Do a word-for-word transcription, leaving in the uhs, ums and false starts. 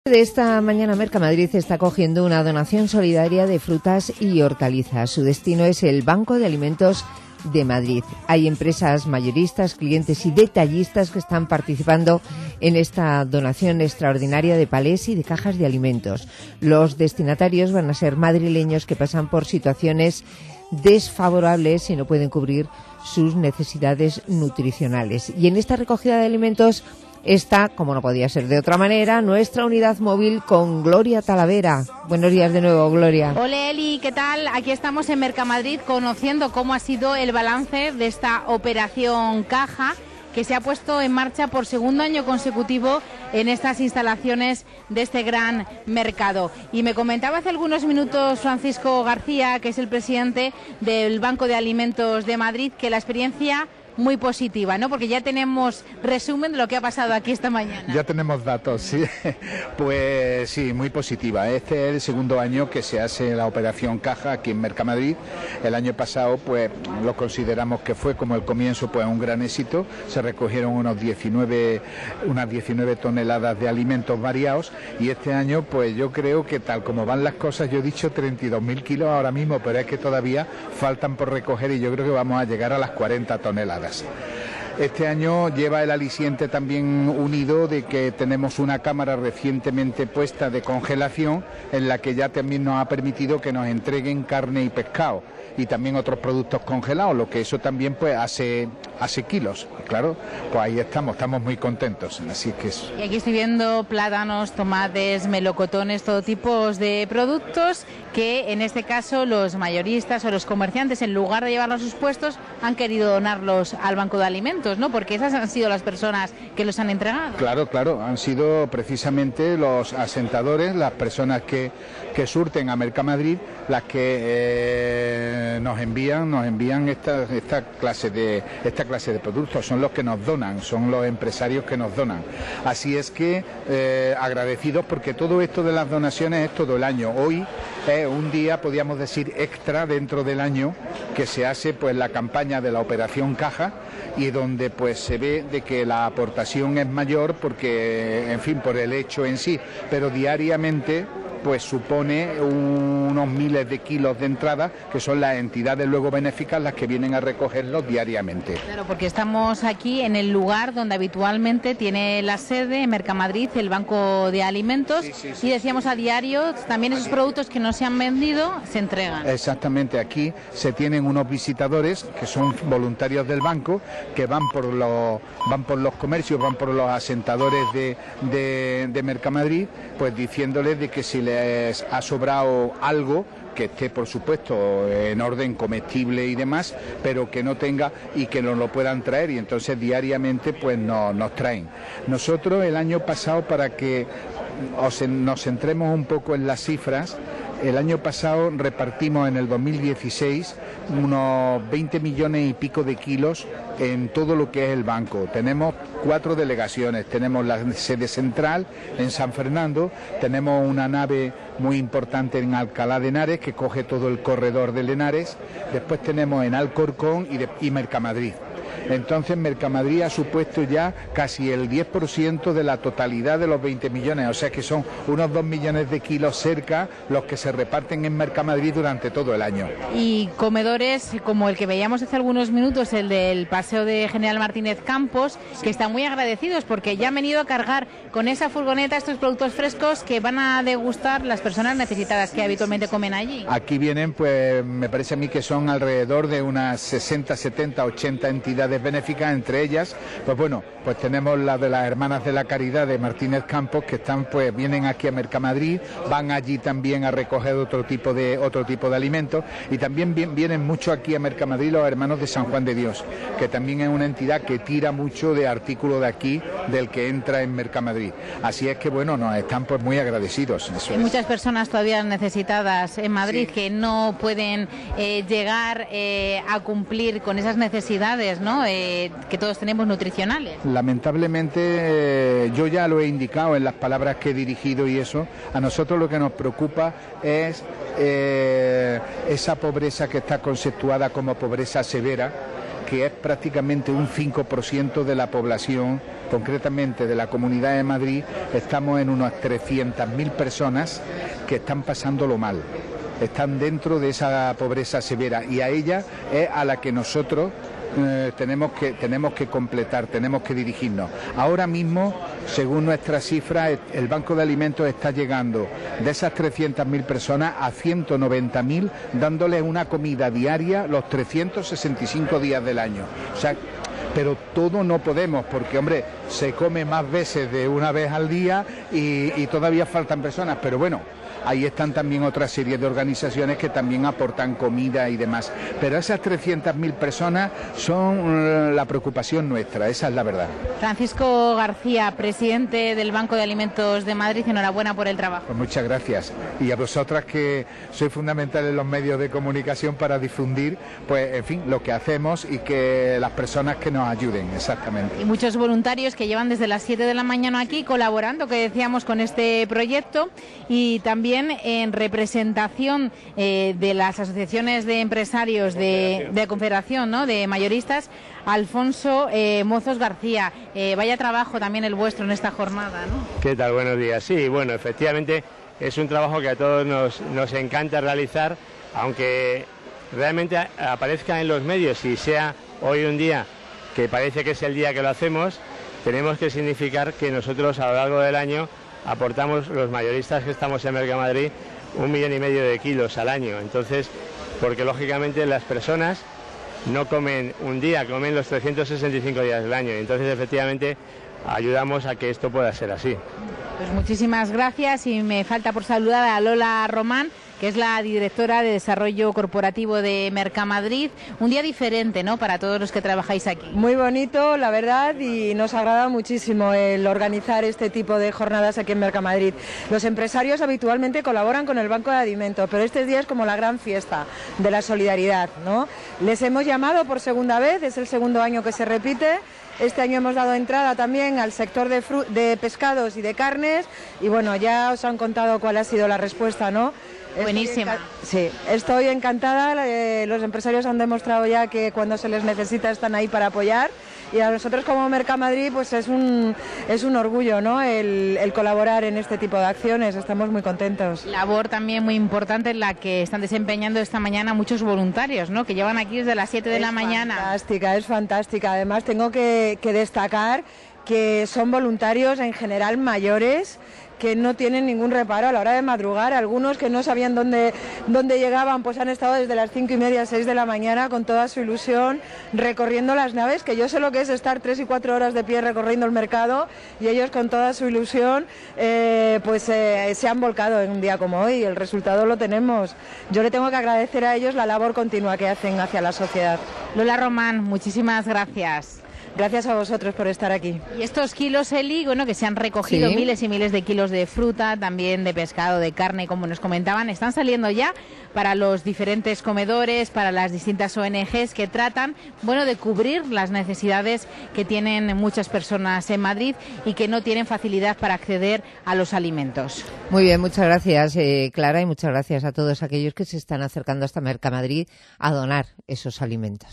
De esta mañana Mercamadrid está cogiendo una donación solidaria de frutas y hortalizas. Su destino es el Banco de Alimentos de Madrid. Hay empresas mayoristas, clientes y detallistas que están participando en esta donación extraordinaria de palés y de cajas de alimentos. Los destinatarios van a ser madrileños que pasan por situaciones desfavorables y no pueden cubrir sus necesidades nutricionales. Y en esta recogida de alimentos está, como no podía ser de otra manera, nuestra unidad móvil con Gloria Talavera. Buenos días de nuevo, Gloria. Hola Eli, ¿qué tal? Aquí estamos en Mercamadrid conociendo cómo ha sido el balance de esta operación Caja que se ha puesto en marcha por segundo año consecutivo en estas instalaciones de este gran mercado. Y me comentaba hace algunos minutos Francisco García, que es el presidente del Banco de Alimentos de Madrid, que la experiencia muy positiva, ¿no? Porque ya tenemos resumen de lo que ha pasado aquí esta mañana. Ya tenemos datos, sí. Pues sí, muy positiva. Este es el segundo año que se hace la operación Caja aquí en Mercamadrid. El año pasado, pues, lo consideramos que fue como el comienzo, pues, un gran éxito. Se recogieron unos diecinueve, unas diecinueve toneladas de alimentos variados y este año, pues, yo creo que tal como van las cosas, yo he dicho treinta y dos mil kilos ahora mismo, pero es que todavía faltan por recoger y yo creo que vamos a llegar a las cuarenta toneladas. Este año lleva el aliciente también unido de que tenemos una cámara recientemente puesta de congelación en la que ya también nos ha permitido que nos entreguen carne y pescado y también otros productos congelados, lo que eso también pues hace hace kilos. Claro, pues ahí estamos, estamos muy contentos. Así que eso. Y aquí estoy viendo plátanos, tomates, melocotones, todo tipo de productos que en este caso los mayoristas o los comerciantes, en lugar de llevarlos a sus puestos, han querido donarlos al Banco de Alimentos, ¿no? Porque esas han sido las personas que los han entregado. Claro, claro, han sido precisamente los asentadores, las personas que, que surten a Mercamadrid, las que eh, nos envían, nos envían esta, esta clase de esta clase de productos, son los que nos donan, son los empresarios que nos donan. Así es que eh, agradecidos porque todo esto de las donaciones es todo el año. Hoy es un día, podríamos decir, extra dentro del año que se hace pues la campaña de la operación Caja y donde pues se ve de que la aportación es mayor porque, en fin, por el hecho en sí, pero diariamente pues supone unos miles de kilos de entrada, que son las entidades luego benéficas las que vienen a recogerlos diariamente. Claro, porque estamos aquí en el lugar donde habitualmente tiene la sede, en Mercamadrid, el Banco de Alimentos, sí, sí, sí, y decíamos a diario, también esos productos que no se han vendido se entregan. Exactamente, aquí se tienen unos visitadores que son voluntarios del banco, que van por los, van por los comercios, van por los asentadores de, de, de Mercamadrid, pues diciéndoles de que si les ha sobrado algo, que esté por supuesto en orden comestible y demás, pero que no tenga y que nos lo puedan traer, y entonces diariamente pues no, nos traen. Nosotros el año pasado, para que os, nos centremos un poco en las cifras, el año pasado repartimos en el dos mil dieciséis unos veinte millones y pico de kilos en todo lo que es el banco. Tenemos cuatro delegaciones, tenemos la sede central en San Fernando, tenemos una nave muy importante en Alcalá de Henares que coge todo el corredor de Henares, después tenemos en Alcorcón y, de, y Mercamadrid. Entonces Mercamadrid ha supuesto ya casi el diez por ciento de la totalidad de los veinte millones, o sea que son unos dos millones de kilos cerca los que se reparten en Mercamadrid durante todo el año. Y comedores como el que veíamos hace algunos minutos, el del Paseo de General Martínez Campos, que están muy agradecidos porque ya han venido a cargar con esa furgoneta estos productos frescos que van a degustar las personas necesitadas que habitualmente comen allí. Aquí vienen, pues me parece a mí que son alrededor de unas sesenta, setenta, ochenta entidades benéficas, entre ellas, pues bueno, pues tenemos la de las Hermanas de la Caridad de Martínez Campos, que están, pues vienen aquí a Mercamadrid, van allí también a recoger otro tipo de otro tipo de alimentos, y también vienen mucho aquí a Mercamadrid los Hermanos de San Juan de Dios, que también es una entidad que tira mucho de artículos de aquí, del que entra en Mercamadrid. Así es que bueno, nos están pues muy agradecidos. Eso Hay es. muchas personas todavía necesitadas en Madrid, sí, que no pueden eh, llegar eh, a cumplir con esas necesidades, ¿no? Eh, que todos tenemos nutricionales. Lamentablemente, eh, yo ya lo he indicado en las palabras que he dirigido y eso, a nosotros lo que nos preocupa es eh, esa pobreza que está conceptuada como pobreza severa, que es prácticamente un cinco por ciento de la población, concretamente de la Comunidad de Madrid, estamos en unas trescientas mil personas que están pasándolo mal, están dentro de esa pobreza severa, y a ella es a la que nosotros Eh, tenemos que tenemos que completar, tenemos que dirigirnos. Ahora mismo, según nuestras cifras, el Banco de Alimentos está llegando de esas trescientas mil personas a ciento noventa mil, dándoles una comida diaria los trescientos sesenta y cinco días del año. O sea, pero todo no podemos, porque, hombre, se come más veces de una vez al día y, y todavía faltan personas, pero bueno, ahí están también otra serie de organizaciones que también aportan comida y demás. Pero esas trescientas mil personas son la preocupación nuestra, esa es la verdad. Francisco García, presidente del Banco de Alimentos de Madrid, enhorabuena por el trabajo. Pues muchas gracias. Y a vosotras, que sois fundamentales en los medios de comunicación para difundir, pues, en fin, lo que hacemos, y que las personas que nos ayuden, exactamente. Y muchos voluntarios que llevan desde las siete de la mañana aquí colaborando, que decíamos, con este proyecto, y también en representación eh, de las asociaciones de empresarios de, de Confederación, ¿no?, de mayoristas, Alfonso eh, Mozos García. Eh, vaya trabajo también el vuestro en esta jornada, ¿no? ¿Qué tal? Buenos días. Sí, bueno, efectivamente es un trabajo que a todos nos, nos encanta realizar, aunque realmente aparezca en los medios y sea hoy un día que parece que es el día que lo hacemos, tenemos que significar que nosotros a lo largo del año aportamos, los mayoristas que estamos en Mercamadrid, un millón y medio de kilos al año. Entonces, porque lógicamente las personas no comen un día, comen los trescientos sesenta y cinco días del año. Entonces, efectivamente, ayudamos a que esto pueda ser así. Pues muchísimas gracias, y me falta por saludar a Lola Román, que es la directora de Desarrollo Corporativo de Mercamadrid. Un día diferente, ¿no?, para todos los que trabajáis aquí. Muy bonito, la verdad, y nos agrada muchísimo el organizar este tipo de jornadas aquí en Mercamadrid. Los empresarios habitualmente colaboran con el Banco de Alimentos, pero este día es como la gran fiesta de la solidaridad, ¿no? Les hemos llamado por segunda vez, es el segundo año que se repite. Este año hemos dado entrada también al sector de, fru- de pescados y de carnes, y bueno, ya os han contado cuál ha sido la respuesta, ¿no? Buenísima. Sí, estoy encantada. Eh, los empresarios han demostrado ya que cuando se les necesita están ahí para apoyar, y a nosotros como Mercamadrid pues es un es un orgullo, ¿no?, el, el colaborar en este tipo de acciones. Estamos muy contentos. Labor también muy importante en la que están desempeñando esta mañana muchos voluntarios, ¿no?, que llevan aquí desde las siete de la mañana. Es fantástica, es fantástica. Además tengo que, que destacar que son voluntarios en general mayores, que no tienen ningún reparo a la hora de madrugar. Algunos que no sabían dónde, dónde llegaban, pues han estado desde las cinco y media, seis de la mañana con toda su ilusión recorriendo las naves, que yo sé lo que es estar tres y cuatro horas de pie recorriendo el mercado, y ellos con toda su ilusión eh, pues eh, se han volcado en un día como hoy. El resultado lo tenemos. Yo le tengo que agradecer a ellos la labor continua que hacen hacia la sociedad. Lola Román, muchísimas gracias. Gracias a vosotros por estar aquí. Y estos kilos, Eli, bueno, que se han recogido, sí, miles y miles de kilos de fruta, también de pescado, de carne, como nos comentaban, están saliendo ya para los diferentes comedores, para las distintas O N Ges que tratan, bueno, de cubrir las necesidades que tienen muchas personas en Madrid y que no tienen facilidad para acceder a los alimentos. Muy bien, muchas gracias, eh, Clara, y muchas gracias a todos aquellos que se están acercando hasta Mercamadrid a donar esos alimentos.